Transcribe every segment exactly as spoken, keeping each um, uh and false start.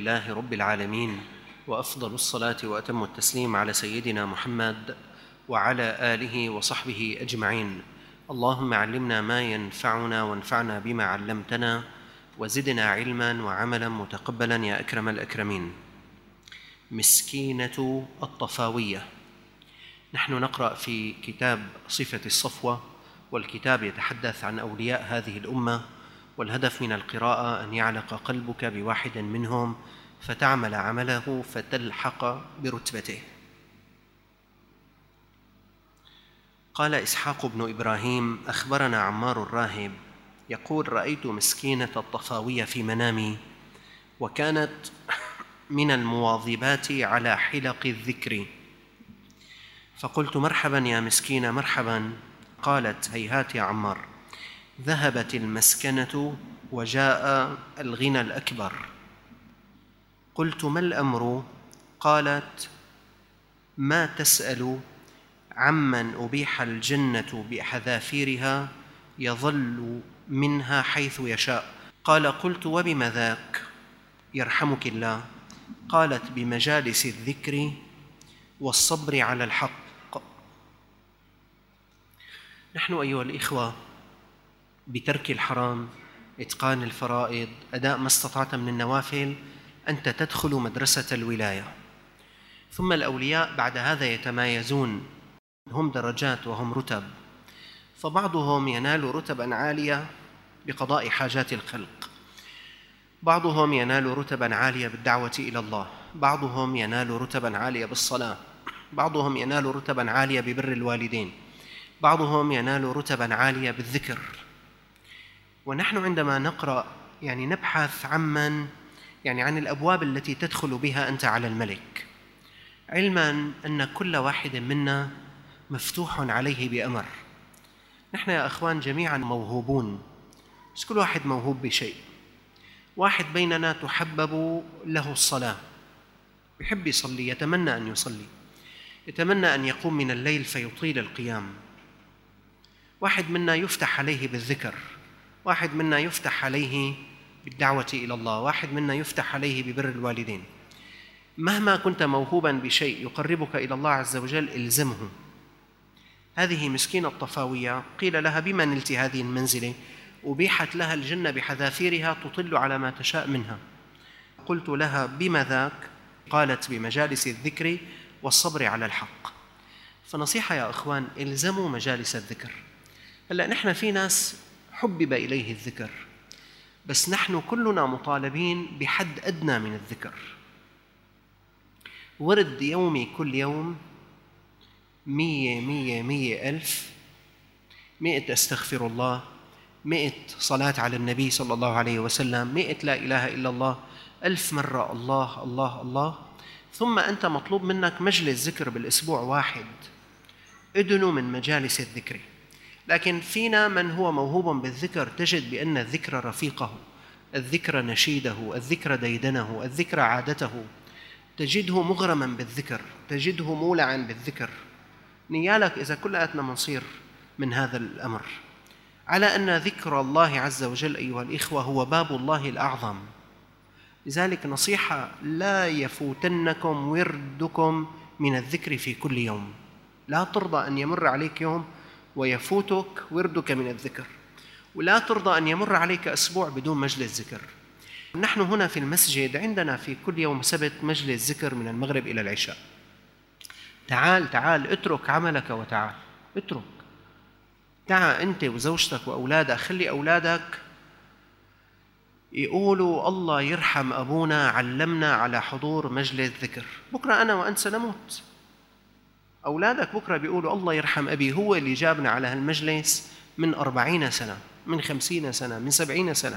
لله رب العالمين، وأفضل الصلاة وأتم التسليم على سيدنا محمد وعلى آله وصحبه أجمعين. اللهم علمنا ما ينفعنا وانفعنا بما علمتنا وزدنا علما وعملا متقبلا يا أكرم الأكرمين. مسكينة الطفاوية. نحن نقرأ في كتاب صفة الصفوة، والكتاب يتحدث عن أولياء هذه الأمة، والهدف من القراءة أن يعلق قلبك بواحد منهم فتعمل عمله فتلحق برتبته. قال إسحاق بن إبراهيم: أخبرنا عمار الراهب يقول: رأيت مسكينة الطفاوية في منامي، وكانت من المواظبات على حلق الذكر، فقلت: مرحبا يا مسكينة مرحبا. قالت: هيهات يا عمار، ذهبت المسكنة وجاء الغنى الأكبر. قلت: ما الأمر؟ قالت: ما تسأل عمن أبيح الجنة بحذافيرها يظل منها حيث يشاء. قال: قلت: وبم ذاك يرحمك الله؟ قالت: بمجالس الذكر والصبر على الحق. نحن أيها الإخوة بترك الحرام، إتقان الفرائض، أداء ما استطعت من النوافل، أنت تدخل مدرسة الولاية. ثم الأولياء بعد هذا يتمايزون، هم درجات وهم رتب، فبعضهم ينال رتبا عالية بقضاء حاجات الخلق، بعضهم ينال رتبا عالية بالدعوة إلى الله، بعضهم ينال رتبا عالية بالصلاة، بعضهم ينال رتبا عالية ببر الوالدين، بعضهم ينال رتبا عالية بالذكر. ونحن عندما نقرأ يعني نبحث عمن يعني عن الأبواب التي تدخل بها أنت على الملك، علما أن كل واحد منا مفتوح عليه بأمر. نحن يا أخوان جميعا موهوبون، بس كل واحد موهوب بشيء. واحد بيننا تحبب له الصلاة، يحب يصلي، يتمنى أن يصلي، يتمنى أن يقوم من الليل فيطيل القيام. واحد منا يفتح عليه بالذكر، واحد منا يفتح عليه بالدعوة إلى الله، واحد منا يفتح عليه ببر الوالدين. مهما كنت موهوبا بشيء يقربك إلى الله عز وجل إلزمه. هذه مسكينة الطفاوية قيل لها: بما نلت هذه المنزلة؟ أبيحت لها الجنة بحذافيرها تطل على ما تشاء منها. قلت لها: بما ذاك؟ قالت: بمجالس الذكر والصبر على الحق. فنصيحة يا أخوان، إلزموا مجالس الذكر. هلأ نحن في ناس حبب إليه الذكر، بس نحن كلنا مطالبين بحد أدنى من الذكر. ورد يومي كل يوم مية مية مية ألف، مئة أستغفر الله، مئة صلاة على النبي صلى الله عليه وسلم، مئة لا إله إلا الله، ألف مرة الله الله الله. ثم أنت مطلوب منك مجلس ذكر بالأسبوع واحد. ادنوا من مجالس الذكر. لكن فينا من هو موهوب بالذكر، تجد بأن الذكر رفيقه، الذكر نشيده، الذكر ديدنه، الذكر عادته، تجده مغرما بالذكر، تجده مولعا بالذكر. نيالك إذا كلاتنا منصير من هذا الأمر، على أن ذكر الله عز وجل أيها الإخوة هو باب الله الأعظم. لذلك نصيحة: لا يفوتنكم وردكم من الذكر في كل يوم. لا ترضى أن يمر عليك يوم ويفوتك وردك من الذكر، ولا ترضى أن يمر عليك أسبوع بدون مجلس ذكر. نحن هنا في المسجد عندنا في كل يوم سبت مجلس ذكر من المغرب إلى العشاء. تعال تعال اترك عملك وتعال، اترك، تعال أنت وزوجتك وأولادك، خلي أولادك يقولوا: الله يرحم أبونا علمنا على حضور مجلس ذكر. بكرة أنا وأنت سنموت، أولادك بكرة بيقولوا: الله يرحم أبي، هو اللي جابنا على هالمجلس من أربعين سنة، من خمسين سنة، من سبعين سنة.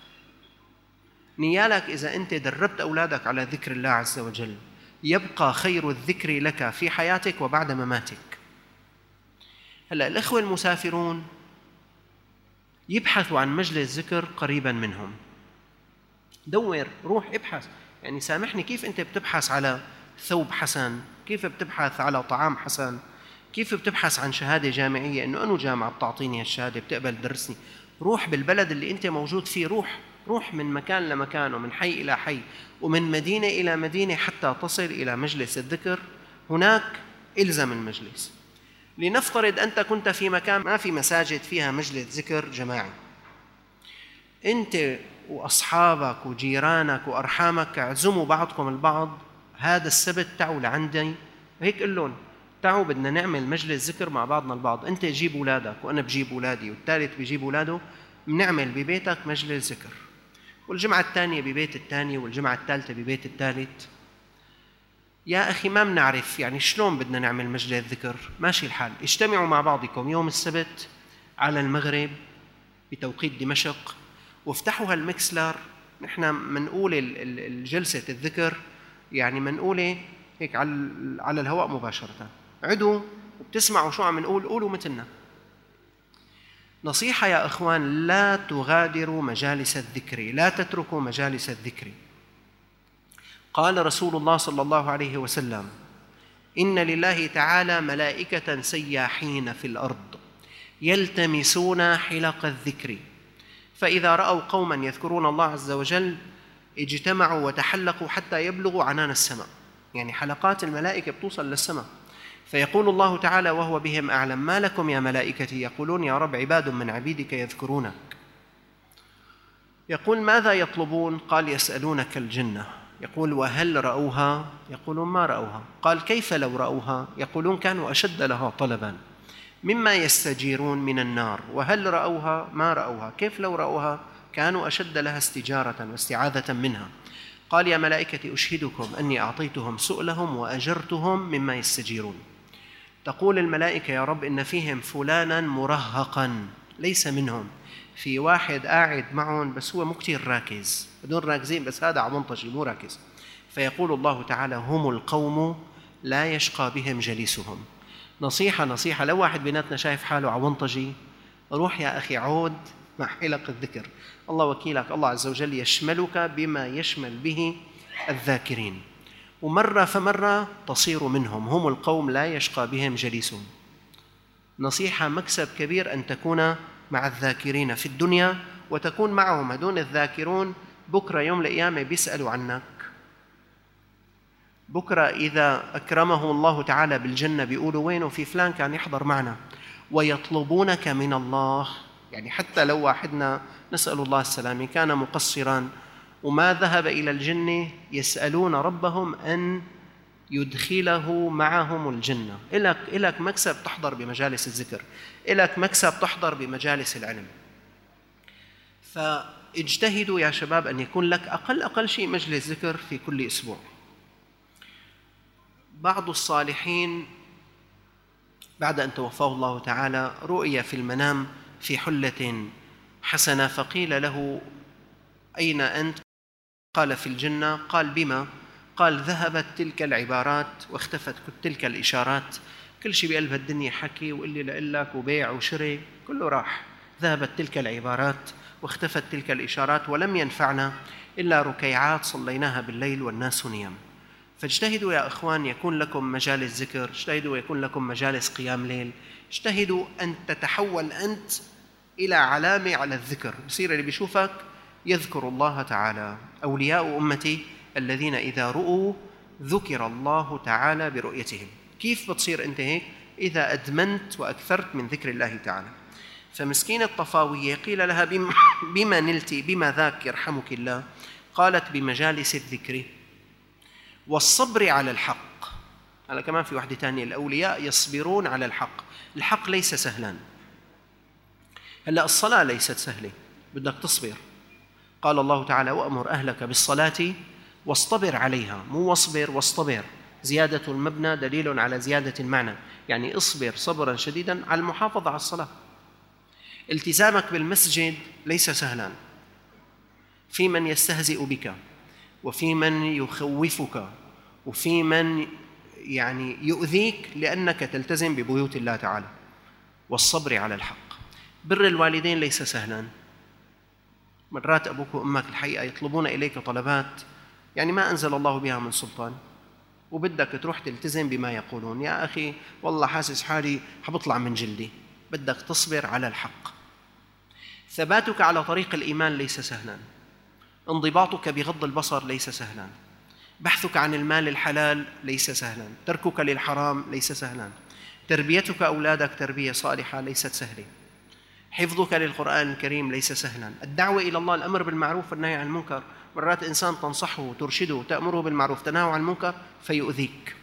نيالك إذا أنت دربت أولادك على ذكر الله عز وجل، يبقى خير الذكر لك في حياتك وبعد مماتك. هلأ الأخوة المسافرون يبحثوا عن مجلس ذكر قريبا منهم. دور، روح ابحث. يعني سامحني، كيف أنت بتبحث على ثوب حسن؟ كيف بتبحث على طعام حسن؟ كيف بتبحث عن شهادة جامعية، إنه أنو جامعة بتعطيني هالشهادة بتقبل تدرسني؟ روح بالبلد اللي أنت موجود فيه، روح روح من مكان لمكان ومن حي إلى حي ومن مدينة إلى مدينة حتى تصل إلى مجلس الذكر. هناك إلزم المجلس. لنفترض أنت كنت في مكان ما في مساجد فيها مجلس ذكر جماعي، أنت وأصحابك وجيرانك وأرحامك اعزموا بعضكم البعض هذا السبت تعوا لعندي، هيك قل لهم تعوا بدنا نعمل مجلس ذكر مع بعضنا البعض، أنت جيب أولادك وأنا بجيب أولادي والثالث بيجيب أولاده، بنعمل ببيتك مجلس ذكر، والجمعة الثانية ببيت الثاني والجمعة الثالثة ببيت الثالث. يا أخي ما بنعرف يعني شلون بدنا نعمل مجلس ذكر، ماشي الحال، اجتمعوا مع بعضكم يوم السبت على المغرب بتوقيت دمشق وافتحوا هالمكسلر. نحن منقول الجلسة الذكر يعني منقولة هيك على الهواء مباشرة، عدوا وبتسمعوا شو عم نقول، قولوا مثلنا. نصيحة يا أخوان، لا تغادروا مجالس الذكر، لا تتركوا مجالس الذكر. قال رسول الله صلى الله عليه وسلم: إن لله تعالى ملائكة سياحين في الأرض يلتمسون حلق الذكر، فإذا رأوا قوما يذكرون الله عز وجل اجتمعوا وتحلقوا حتى يبلغوا عنان السماء. يعني حلقات الملائكة بتوصل للسماء، فيقول الله تعالى وهو بهم أعلم: ما لكم يا ملائكتي؟ يقولون: يا رب عباد من عبيدك يذكرونك. يقول: ماذا يطلبون؟ قال: يسألونك الجنة. يقول: وهل رأوها؟ يقولون: ما رأوها. قال: كيف لو رأوها؟ يقولون: كانوا أشد لها طلبا. مما يستجيرون من النار. وهل رأوها؟ ما رأوها. كيف لو رأوها؟ كانوا أشد لها استجارة واستعاذة منها. قال: يا ملائكتي أشهدكم أني أعطيتهم سؤلهم وأجرتهم مما يستجيرون. تقول الملائكة: يا رب إن فيهم فلانا مرهقا ليس منهم، في واحد قاعد معهم بس هو مو كتير راكز، بدون راكزين بس هذا عمنطجي مو راكز. فيقول الله تعالى: هم القوم لا يشقى بهم جليسهم. نصيحة نصيحة، لو واحد بيناتنا شايف حاله عونطجي، روح يا أخي عود مع حلق الذكر. الله وكيلك، الله عز وجل يشملك بما يشمل به الذاكرين، ومرة فمرة تصير منهم. هم القوم لا يشقى بهم جليسهم. نصيحة، مكسب كبير أن تكون مع الذاكرين في الدنيا وتكون معهم. هدول الذاكرون بكرة يوم القيامة بيسألوا عنك. بكرة إذا أكرمهم الله تعالى بالجنة بيقولوا: وينه في فلان كان يحضر معنا، ويطلبونك من الله. يعني حتى لو واحدنا نسأل الله السلامة كان مقصراً وما ذهب إلى الجنة، يسألون ربهم أن يدخله معهم الجنة. إلك إلك مكسب تحضر بمجالس الذكر، إلك مكسب تحضر بمجالس العلم. فاجتهدوا يا شباب أن يكون لك أقل أقل شيء مجلس ذكر في كل أسبوع. بعض الصالحين بعد أن توفاه الله تعالى رؤي في المنام في حلة حسنة، فقيل له: أين أنت؟ قال: في الجنة. قال: بما؟ قال: ذهبت تلك العبارات واختفت تلك الإشارات. كل شيء بقلب الدنيا حكي وقلي لقلك وبيع وشري كله راح. ذهبت تلك العبارات واختفت تلك الإشارات، ولم ينفعنا إلا ركيعات صليناها بالليل والناس نيام. فاجتهدوا يا أخوان يكون لكم مجالس ذكر، اجتهدوا يكون لكم مجالس قيام ليل، اجتهدوا أن تتحول أنت إلى علامة على الذكر، بصير اللي بيشوفك يذكر الله تعالى. أولياء أمتي الذين إذا رؤوا ذكر الله تعالى برؤيتهم. كيف بتصير أنت هيك؟ إذا أدمنت وأكثرت من ذكر الله تعالى. فمسكينة الطفاوية قيل لها: بما, بما نلتي؟ بما ذاك يرحمك الله؟ قالت: بمجالس الذكر والصبر على الحق. هذا كمان في وحدة ثانية: الأولياء يصبرون على الحق. الحق ليس سهلا. هلأ الصلاة ليست سهلة، بدك تصبر. قال الله تعالى: وأمر أهلك بالصلاة واصطبر عليها، مو واصبر واصطبر. زيادة المبنى دليل على زيادة المعنى، يعني اصبر صبرا شديدا على المحافظة على الصلاة. التزامك بالمسجد ليس سهلا، في من يستهزئ بك، وفي من يخوفك، وفي من يعني يؤذيك لأنك تلتزم ببيوت الله تعالى. والصبر على الحق. بر الوالدين ليس سهلا. مرات أبوك وأمك الحقيقة يطلبون إليك طلبات يعني ما أنزل الله بها من سلطان، وبدك تروح تلتزم بما يقولون. يا أخي والله حاسس حالي حبطلع من جلدي. بدك تصبر على الحق. ثباتك على طريق الإيمان ليس سهلا. انضباطك بغض البصر ليس سهلا، بحثك عن المال الحلال ليس سهلا، تركك للحرام ليس سهلا، تربيتك أولادك تربية صالحة ليست سهلة، حفظك للقرآن الكريم ليس سهلا، الدعوة إلى الله، الأمر بالمعروف والنهي عن المنكر. مرات إنسان تنصحه وترشده وتأمره بالمعروف تنهى عن المنكر فيؤذيك.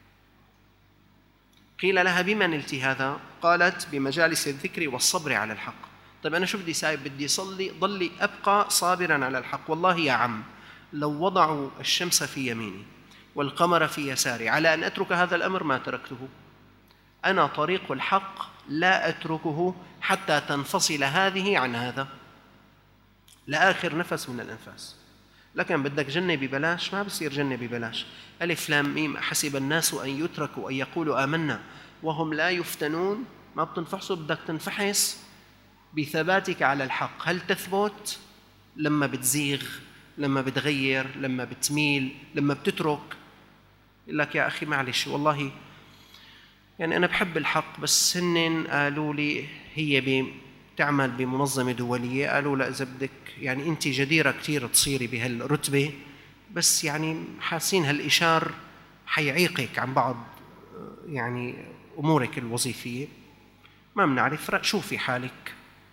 قيل لها بما نلت هذا؟ قالت بمجالس الذكر والصبر على الحق. طيب أنا شو بدي سايب؟ بدي أصلي ضلي أبقى صابرا على الحق. والله يا عم لو وضعوا الشمس في يميني والقمر في يساري على أن أترك هذا الأمر ما تركته. أنا طريق الحق لا أتركه حتى تنفصل هذه عن هذا لآخر نفس من الأنفاس. لكن بدك جنة ببلاش؟ ما بصير جنة ببلاش. ألف لام ميم حسب الناس أن يتركوا أن يقولوا آمنا وهم لا يفتنون. ما بتنفحصوا، بدك تنفحص بثباتك على الحق. هل تثبت لما بتزيغ، لما بتغير، لما بتميل، لما بتترك؟ يقول لك يا أخي معلش والله يعني أنا بحب الحق، بس هن قالوا لي هي بتعمل بمنظمة دولية، قالوا لا إذا بدك يعني أنت جديرة كتير تصيري بهالرتبة، بس يعني حاسين هالإشار حيعيقك عن بعض يعني أمورك الوظيفية. ما بنعرف، شوفي حالك.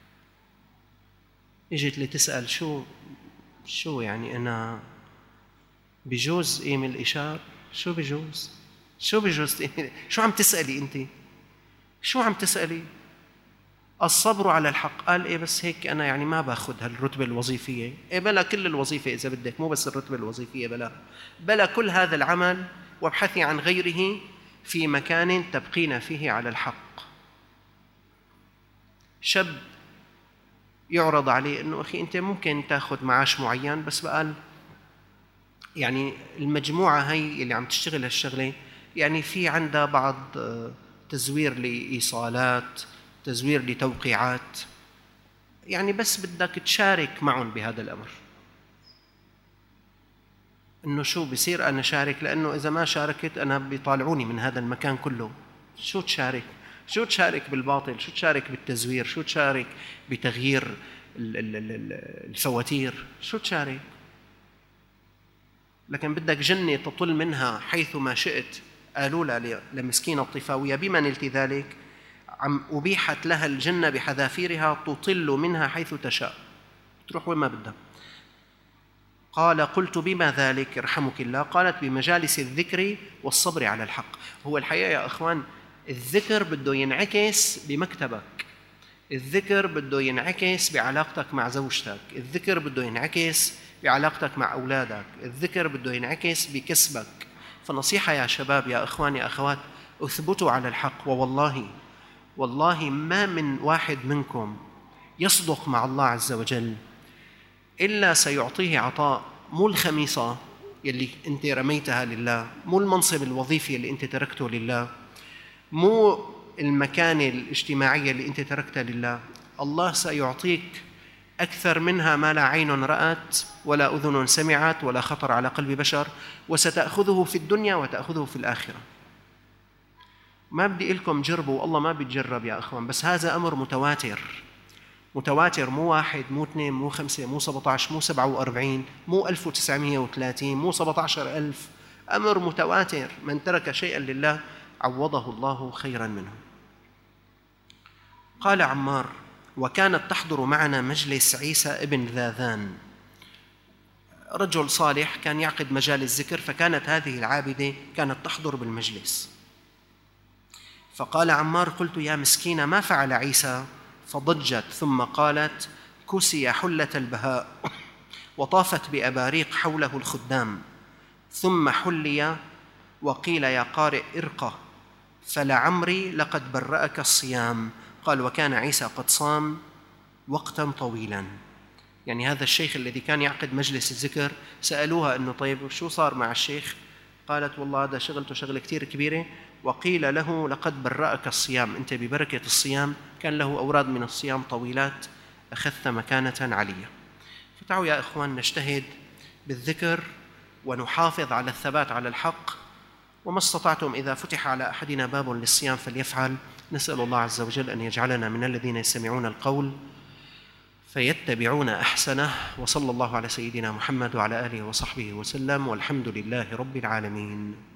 اجت لتسأل شو شو يعني أنا بجوز قيم الإشار؟ شو بجوز؟ شو بجوز؟ شو عم تسألي أنت؟ شو عم تسألي؟ الصبر على الحق. قال إيه بس هيك أنا يعني ما باخذ هالرتبة الوظيفية. إيه بلا كل الوظيفة إذا بدك، مو بس الرتبة الوظيفية، بلا بلا كل هذا العمل، وابحثي عن غيره في مكان تبقين فيه على الحق. شاب يعرض عليه إنه أخي أنت ممكن تأخذ معاش معين، بس بقال يعني المجموعة هي اللي عم تشتغل هالشغلة يعني في عندها بعض تزوير لإيصالات، تزوير لتوقيعات، يعني بس بدك تشارك معهم بهذا الأمر. إنه شو بصير أنا شارك؟ لأنه إذا ما شاركت أنا بيطالعوني من هذا المكان كله. شو تشارك؟ شو تشارك بالباطل؟ شو تشارك بالتزوير؟ شو تشارك بتغيير الفواتير؟ شو تشارك؟ لكن بدك جنة تطل منها حيث ما شئت. قالوا لها لمسكينة الطفاوية بما نلت ذلك؟ عم أبيحت لها الجنة بحذافيرها تطل منها حيث تشاء، تروح وين ما بدها. قال قلت بما ذلك يرحمك الله؟ قالت بمجالس الذكر والصبر على الحق. هو الحقيقة يا أخوان الذكر بده ينعكس بمكتبك، الذكر بده ينعكس بعلاقتك مع زوجتك، الذكر بده ينعكس بعلاقتك مع أولادك، الذكر بده ينعكس بكسبك. فنصيحة يا شباب يا أخوان يا أخوات، اثبتوا على الحق. ووالله والله ما من واحد منكم يصدق مع الله عز وجل إلا سيعطيه عطاء، مو الخميصة يلي أنت رميتها لله، مو المنصب الوظيفي اللي أنت تركته لله، مو المكانة الاجتماعية اللي أنت تركتها لله. الله سيعطيك أكثر منها ما لا عين رأت ولا أذن سمعت ولا خطر على قلب بشر، وستأخذه في الدنيا وتأخذه في الآخرة. ما بدي لكم جربوا، الله ما بيتجرب يا أخوان، بس هذا أمر متواتر متواتر، مو واحد مو اثنين مو خمسة مو سبعة عشر مو سبعة وأربعين مو ألف وتسعمائة وثلاثين مو سبعة عشر ألف. أمر متواتر، من ترك شيئا لله عوضه الله خيرا منه. قال عمار: وكانت تحضر معنا مجلس عيسى ابن ذاذان، رجل صالح كان يعقد مجالس ذكر، فكانت هذه العابدة كانت تحضر بالمجلس. فقال عمار: قلت يا مسكينة ما فعل عيسى؟ فضجت ثم قالت: كسي حلة البهاء وطافت بأباريق حوله الخدام، ثم حلي وقيل يا قارئ ارقه فلعمري لقد برأك الصيام. قال: وكان عيسى قد صام وقتا طويلا. يعني هذا الشيخ الذي كان يعقد مجلس الذكر سألوها أنه طيب شو صار مع الشيخ؟ قالت: والله هذا شغلته شغلة كتير كبيرة، وقيل له لقد برأك الصيام، أنت ببركة الصيام، كان له أوراد من الصيام طويلات أخذت مكانة علية. فتعوا يا إخوان نجتهد بالذكر ونحافظ على الثبات على الحق، وما استطعتم إذا فتح على أحدنا باب للصيام فليفعل. نسأل الله عز وجل أن يجعلنا من الذين يستمعون القول فيتبعون أحسنه. وصلى الله على سيدنا محمد وعلى آله وصحبه وسلم، والحمد لله رب العالمين.